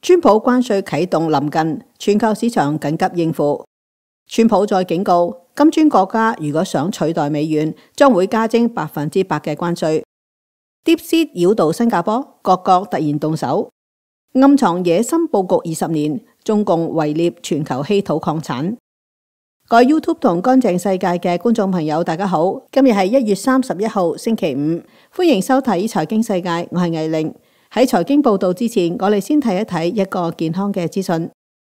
川普關稅啟動臨近，全球市場緊急應付。川普再警告，金磚國家如果想取代美元，將會加徵100%嘅關稅。DeepSeek 擾動新加坡，各國突然動手，暗藏野心佈局20年，中共圍獵全球稀土礦產。各位 YouTube 同乾淨世界嘅觀眾朋友，大家好，今日係1月31號星期五，歡迎收睇財經世界，我係藝玲。喺財經報道之前，我哋先睇一睇一個健康嘅資訊。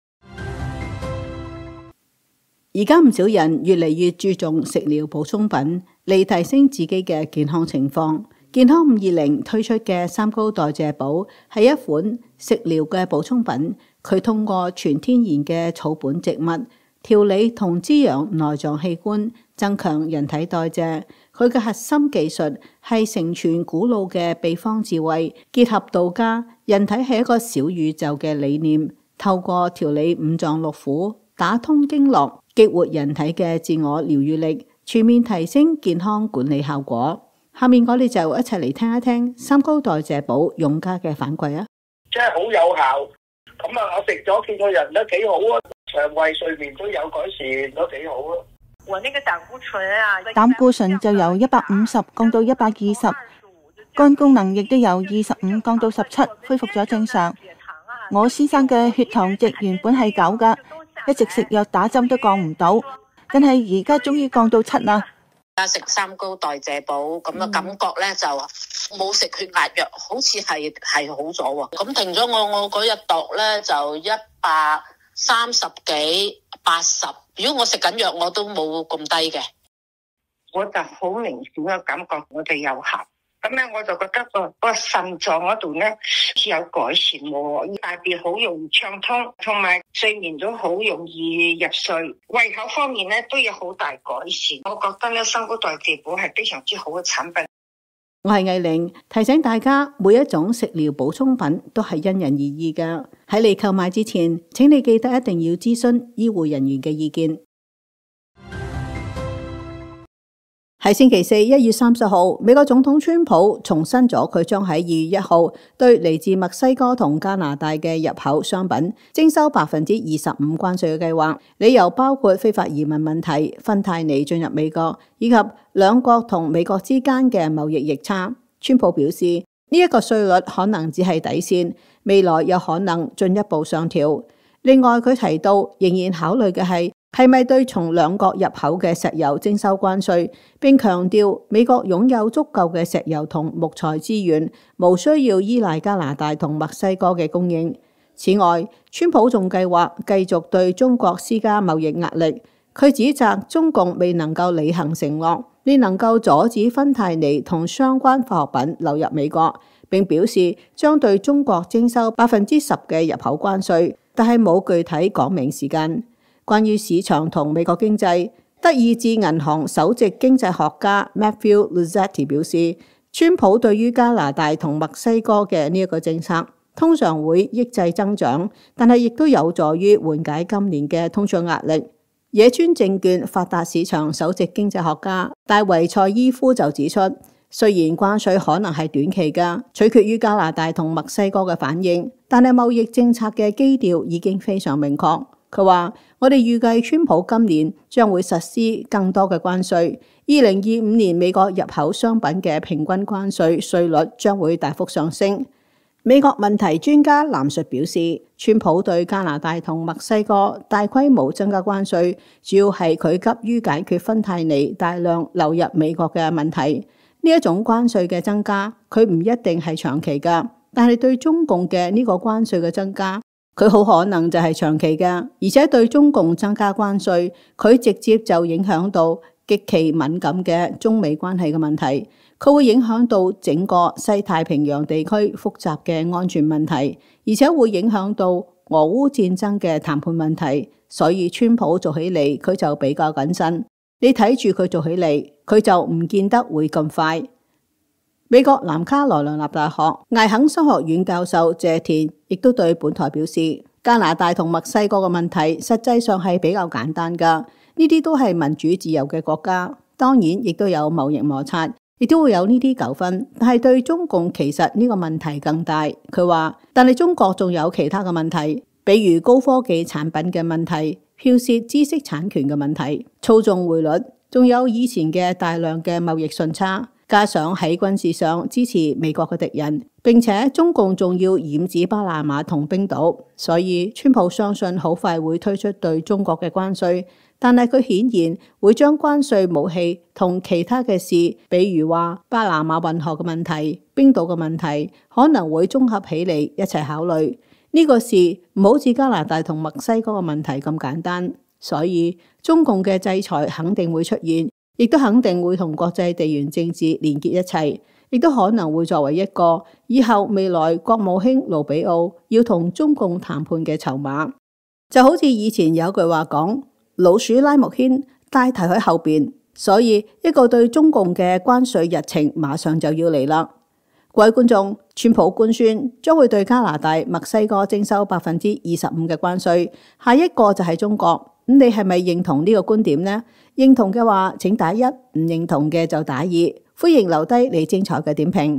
而家唔少人越嚟越注重食療補充品嚟提升自己嘅健康情況。健康520推出嘅三高代謝寶係一款食療嘅補充品，佢通過全天然嘅草本植物調理同滋養內臟器官，增強人體代謝。佢嘅核心技術係承傳古老嘅秘方智慧，結合道家人體係一個小宇宙嘅理念，透過調理五臟六腑，打通經絡，激活人體嘅自我療癒力，全面提升健康管理效果。下面我哋就一齊嚟聽一聽三高代謝寶用家嘅反饋啊！ 真係好有效，咁啊，我食咗見個人都幾好啊，腸胃睡眠都有改善，都幾好啊！ 我那個膽固醇啊， 膽固醇就由150降到120，肝功能亦都由25降到17，恢復咗正常。我先生嘅血糖值原本係9噶，一直食藥打針都降唔到，但係而家終於降到7啦。 食三高代謝寶咁嘅感覺咧，就冇食血壓藥，好似係好咗喎。咁停咗我嗰日度咧就130幾80。如果我食緊藥，我都冇咁低嘅。 我就好明顯嘅感覺，我哋有效。咁咧，我就覺得個腎臟嗰度咧有改善喎，大便好容易暢通，同埋睡眠都好容易入睡。胃口方面咧都有好大改善。我覺得咧三高代謝寶係非常之好嘅產品。 我係藝玲，提醒大家每一種食療補充品都係因人而異㗎。喺你購買之前，請你記得一定要諮詢醫護人員嘅意見。喺星期四1月30號，美國總統川普重申咗佢將喺2月1號對嚟自墨西哥同加拿大嘅入口商品徵收25%關稅嘅計劃，理由包括非法移民問題、芬太尼進入美國以及兩國同美國之間嘅貿易逆差。川普表示呢一個稅率可能只係底線，未來有可能進一步上調。另外佢提到仍然考慮嘅係咪對從兩國入口嘅石油徵收關稅，並強調美國擁有足夠嘅石油同木材資源，無需要依賴加拿大同墨西哥嘅供應。此外，川普仲計劃繼續對中國施加貿易壓力。佢指責中共未能夠履行承諾，未能夠阻止芬太尼同相關化學品流入美國，並表示將對中國徵收10%嘅入口關稅，但係冇具體講明時間。關於市場同美國經濟，德意志銀行首席經濟學家 Matthew Luzzetti 表示，川普對於加拿大同墨西哥嘅呢一個政策通常會抑制增長，但係亦都有助於緩解今年嘅通脹壓力。野村證券發達市場首席經濟學家戴維塞伊夫就指出，雖然關稅可能係短期㗎，取決於加拿大同墨西哥嘅反應，但係貿易政策嘅基調已經非常明確。佢話：我哋預計川普今年將會實施更多嘅關稅。2025年美國入口商品嘅平均關稅稅率將會大幅上升。美國問題專家藍述表示，川普對加拿大同墨西哥大規模增加關稅，主要係佢急於解決芬太尼大量流入美國嘅問題。呢一種關稅嘅增加，佢唔一定係長期㗎，但係對中共嘅呢個關稅嘅增加，佢好可能就係長期嘅，而且對中共增加關稅，佢直接就影響到極其敏感嘅中美關係嘅問題，佢會影響到整個西太平洋地區複雜嘅安全問題，而且會影響到俄烏戰爭嘅談判問題。所以川普做起嚟，佢就比較謹慎。你睇住佢做起嚟，佢就唔見得會咁快。美國南卡羅來納大學艾肯商學院教授謝田亦都對本台表示，加拿大同墨西哥嘅問題實際上係比較簡單㗎，呢啲都係民主自由嘅國家，當然亦都有貿易摩擦， 亦都會有呢啲糾紛，但係對中共其實呢個問題更大。佢話，但係中國仲有其他嘅問題，比如高科技產品嘅問題、剽竊知識產權嘅問題、操縱匯率，仲有以前嘅大量嘅貿易順差，加上喺軍事上支持美國嘅敵人，並且中共仲要染指巴拿馬同冰島，所以川普相信好快會推出對中國嘅關稅。但係佢顯然會將關稅武器同其他嘅事，比如話巴拿馬運河嘅問題、冰島嘅問題，可能會綜合起嚟一齊考慮。呢個事唔好似加拿大同墨西哥嘅問題咁簡單，所以中共嘅制裁肯定會出現，亦都肯定會同國際地緣政治連結一齊，亦都可能會作為一個以後未來國務卿盧比奧要同中共談判嘅籌碼。就好似以前有句話講，老鼠拉木牽，大頭喺後邊，所以一個對中共嘅關稅日程馬上就要嚟啦。各位觀眾，川普官宣將會對加拿大、墨西哥徵收25%嘅關稅，下一個就係中國。咁你係咪認同呢個觀點呢？認同嘅話請打1，唔認同嘅就打2。歡迎留低你精彩嘅點評。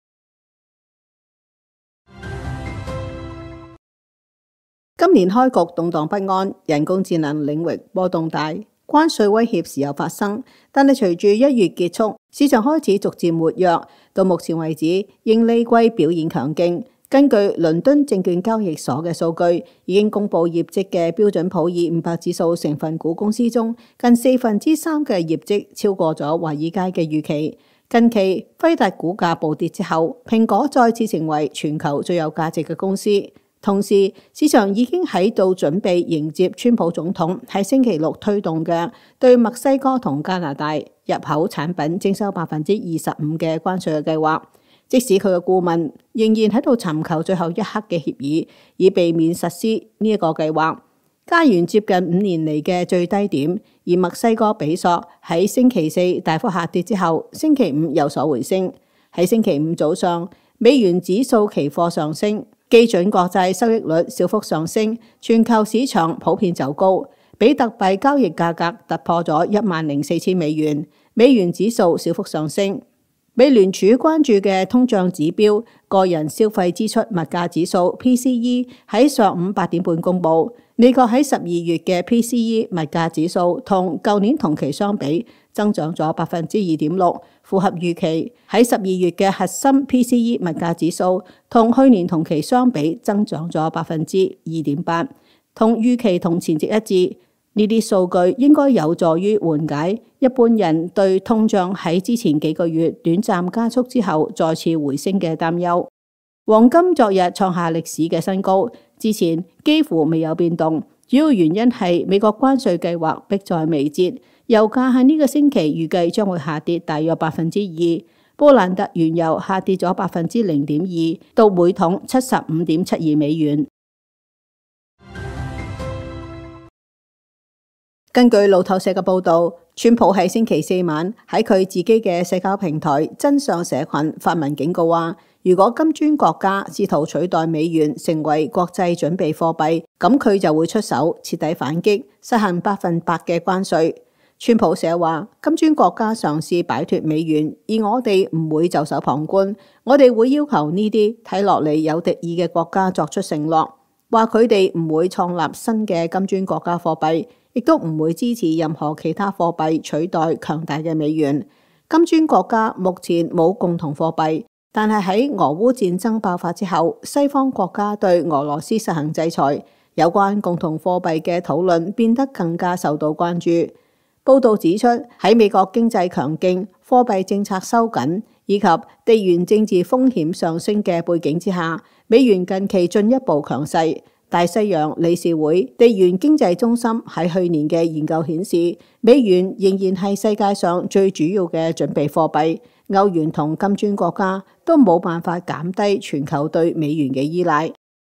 今年開局動盪不安，人工智能領域波動大，關稅威脅時有發生，但係隨住1月結束，市場開始逐漸活躍。到目前為止，盈利季表現強勁。根據倫敦證券交易所嘅數據，已經公布業績嘅標準普爾500指數成分股公司中，近3/4嘅業績超過咗華爾街嘅預期。近期輝達股價暴跌之後，蘋果再次成為全球最有價值嘅公司。同時，市場已經喺度準備迎接川普總統喺星期六推動嘅對墨西哥同加拿大入口產品徵收25%嘅關稅嘅計劃。即使佢嘅顧問仍然喺度尋求最後一刻嘅協議，以避免實施呢一個計劃。加元接近5年嚟嘅最低點，而墨西哥比索喺星期4大幅下跌之後，星期5有所回升。喺星期5早上，美元指數期貨上升。基準國債收益率小幅上升，全球市場普遍走高，比特幣交易價格突破咗10,400美元，美元指數小幅上升。美聯儲關注嘅通脹指標個人消費支出物價指數 PCE 喺上午8點半公佈，美國喺12月嘅 PCE 物價指數同舊年同期相比增長咗2.6%，符合預期。喺12月嘅核心 PCE 物價指數同去年同期相比增長咗2.8%，同預期同前值一致。呢啲數據應該有助於緩解一般人對通脹喺之前幾個月短暫加速之後再次回升嘅擔憂。黃金昨日創下歷史嘅新高，之前幾乎未有變動，主要原因係美國關稅計劃迫在眉睫。油價喺呢個星期預計將會下跌大約2%，布蘭特原油下跌咗0.2%，到每桶75.72美元。根據路透社嘅報導，川普喺星期4晚喺佢自己嘅社交平台真相社群發文警告話，如果金磚國家試圖取代美元成為國際準備貨幣，咁佢就會出手徹底反擊，實行100%嘅關稅。川普寫話，金磚國家嘗試擺脫美元，而我哋唔會袖手旁觀，我哋會要求呢啲睇落嚟有敵意嘅國家作出承諾，話佢哋唔會創立新嘅金磚國家貨幣，亦都唔會支持任何其他貨幣取代強大嘅美元。金磚國家目前冇共同貨幣，但係喺俄烏戰爭爆發之後，西方國家對俄羅斯實行制裁，有關共同貨幣嘅討論變得更加受到關注。報導指出，喺美國經濟強勁、貨幣政策收緊以及地緣政治風險上升嘅背景之下，美元近期進一步強勢。大西洋理事會地緣經濟中心喺去年嘅研究顯示，美元仍然係世界上最主要嘅準備貨幣。歐元同金磚國家都冇辦法減低全球對美元嘅依賴。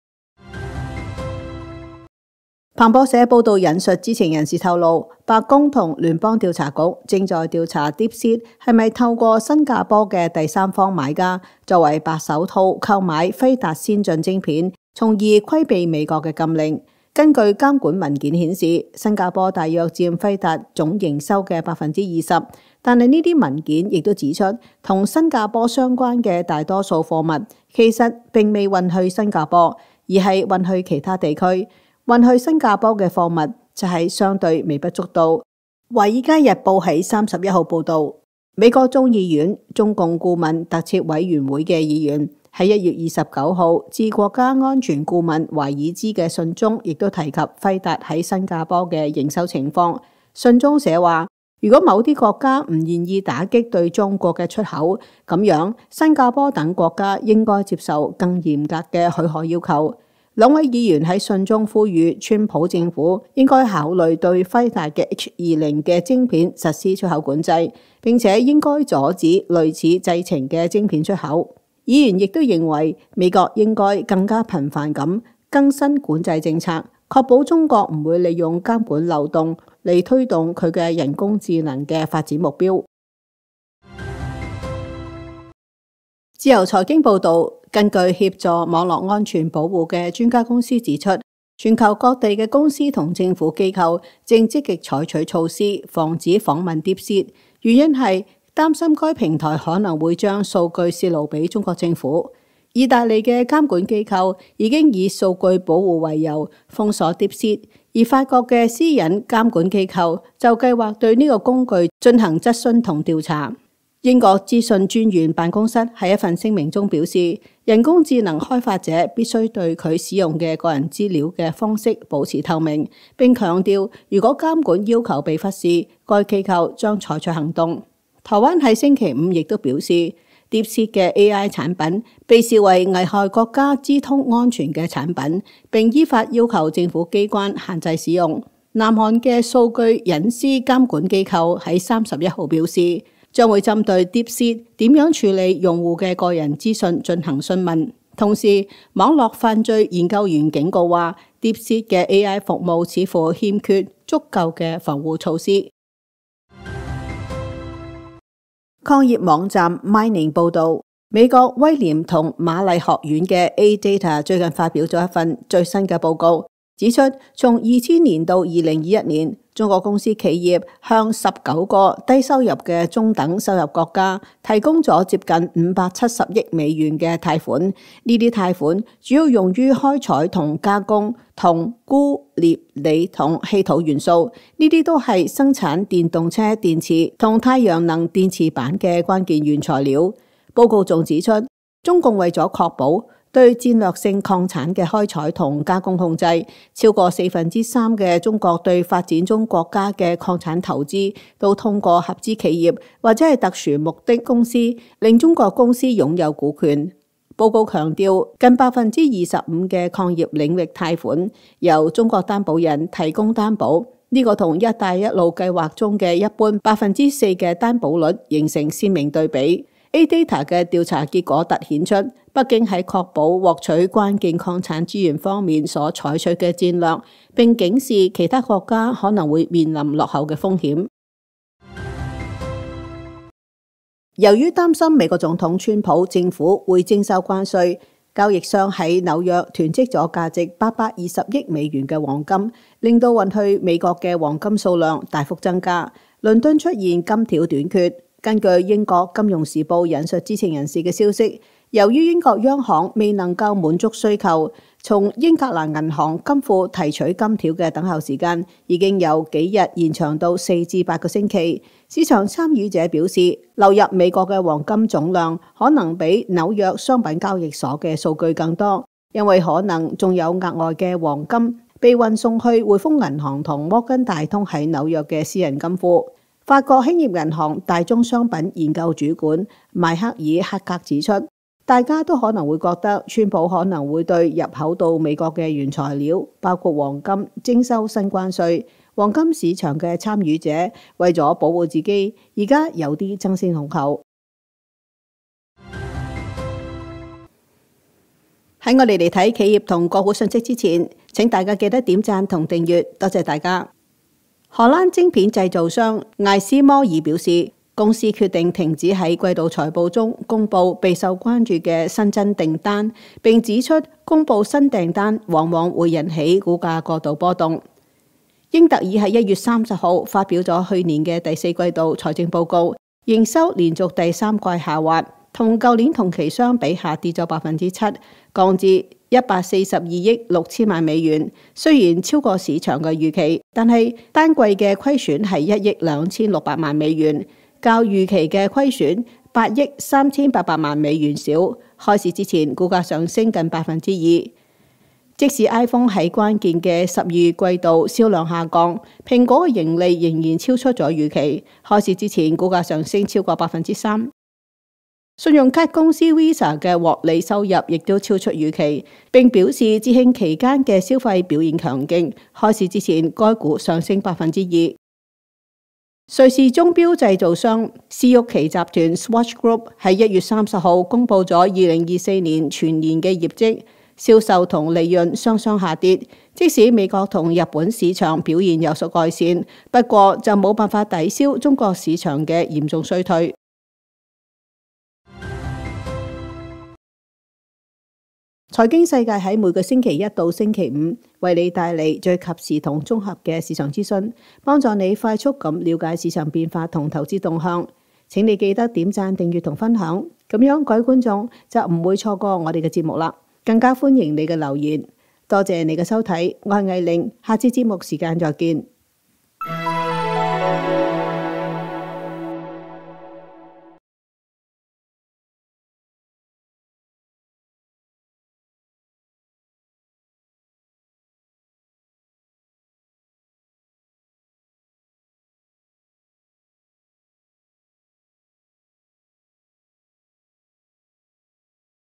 彭博社報道引述知情人士透露，白宮同聯邦調查局正在調查 DeepSeek 係咪透過新加坡嘅第三方買家作為白手套購買輝達先進晶片，從而規避美國嘅禁令。 根據監管文件顯示，新加坡大約佔輝達總營收嘅20%，但係呢啲文件亦都指出，同新加坡相關嘅大多數貨物其實並未運去新加坡，而係運去其他地區。運去新加坡嘅貨物就係相對微不足道。華爾街日報喺31號報導，美國眾議院中共顧問特設委員會嘅議員喺1月29號致國家安全顧問懷爾茲嘅信中，亦都提及輝達喺新加坡嘅營收情況。信中寫話，如果某啲國家唔願意打擊對中國嘅出口，咁樣新加坡等國家應該接受更嚴格嘅許可要求。兩位議員喺信中呼籲川普政府應該考慮對輝達嘅 H20嘅晶片實施出口管制，並且應該阻止類似製程嘅晶片出口。議員亦都認為美國應該更加頻繁咁更新管制政策，確保中國唔會利用監管漏洞嚟推動佢嘅人工智能嘅發展目標。自由財經報導，根據協助網絡安全保護嘅專家公司指出，全球各地嘅公司同政府機構正積極採取措施防止訪問 DeepSeek， 原因係擔心該平台可能會將數據泄露俾中國政府。意大利嘅監管機構已經以數據保護為由封鎖 DeepSeek， 而法國嘅私隱監管機構就計劃對呢個工具進行質詢同調查。英國資訊專員辦公室喺一份聲明中表示，人工智能開發者必須對佢使用嘅個人資料嘅方式保持透明，並強調如果監管要求被忽視，該機構將採取行動。台灣喺星期五亦都表示，DeepSeek嘅 AI 產品被視為危害國家資通安全嘅產品，並依法要求政府機關限制使用。南韓嘅數據隱私監管機構喺31號表示，將會針對 DeepSeek 點樣處理用戶嘅個人資訊進行詢問。同時，網絡犯罪研究員警告話，DeepSeek 嘅 AI 服務似乎欠缺足夠嘅防護措施。抗業網站 Mining 報導，美國威廉同瑪麗學院嘅 AData 最近發表咗一份最新嘅報告，指出從2000年到2021年，中國公司企業向19個低收入嘅中等收入國家提供咗接近570億美元嘅貸款。呢啲貸款主要用於開採同加工銅、鈷、鎳、鋰同稀土元素，呢啲都係生產電動車電池同太陽能電池板嘅關鍵原材料。報告仲指出，中共為咗確保對戰略性礦產嘅開採同加工控制，超過3%嘅中國對發展中國家嘅礦產投資都通過合資企業或者係特殊目的公司，令中國公司擁有股權。報告強調，近25%嘅礦業領域貸款由中國擔保人提供擔保，呢個同一帶一路計劃中嘅一般4%嘅擔保率形成鮮明對比。AData 嘅調查結果凸顯出，北京喺確保獲取關鍵礦產資源方面所採取嘅戰略，並警示其他國家可能會面臨落後嘅風險。由於擔心美國總統川普政府會徵收關稅，交易商喺紐約囤積咗價值820億美元嘅黃金，令到運去美國嘅黃金數量大幅增加。倫敦出現金條短缺。根據英國金融時報引述知情人士嘅消息，由於英國央行未能夠滿足需求，從英格蘭銀行金庫提取金條嘅等候時間已經有幾日延長到4至8個星期。市場參與者表示，流入美國嘅黃金總量可能比紐約商品交易所嘅數據更多，因為可能仲有額外嘅黃金被運送去匯豐銀行同摩根大通喺紐約嘅私人金庫。法國興業銀行大宗商品研究主管邁克爾克格指出，大家都可能會覺得川普可能會對入口到美國嘅原材料，包括黃金，徵收新關稅。黃金市場嘅參與者為咗保護自己，而家有啲爭先恐後。喺我哋嚟睇企業同個股信息之前，請大家記得點讚同訂閱，多謝大家。荷蘭晶片製造商艾斯摩爾表示， 公司決定停止喺季度財報中公佈備受關注嘅新增訂單，並指出公佈新訂單往往會引起股價過度波動。英特爾喺1月30號發表咗去年嘅第四季度財政報告，營收連續第三季下滑，同舊年同期相比下跌咗7%，降至142億6千萬美元。雖然超過市場嘅預期，但係單季嘅虧損係1億2600萬美元，較預期嘅虧損8億3800萬美元少。開市之前，股價上升近2%。即使 iPhone 喺關鍵嘅12月季度銷量下降，蘋果嘅盈利仍然超出咗預期。開市之前，股價上升超過3%。信用卡公司 Visa 嘅獲利收入亦都超出預期，並表示節慶期間嘅消費表現強勁。開市之前，該股上升2%。瑞士鐘錶製造商斯沃琪集團 Swatch Group 喺1月30號公佈咗2024年全年嘅業績。銷售同利潤雙雙下跌，即使美國同日本市場表現有所改善，不過就冇辦法抵消中國市場嘅嚴重衰退。財經世界喺每個星期一到星期五為你帶嚟最及時同綜合嘅市場資訊，幫助你快速咁了解市場變化同投資動向。請你記得點讚、訂閱同分享，咁樣各位觀眾就唔會錯過我哋嘅節目啦。更加歡迎你嘅留言，多謝你嘅收睇，我係藝玲，下次節目時間再見。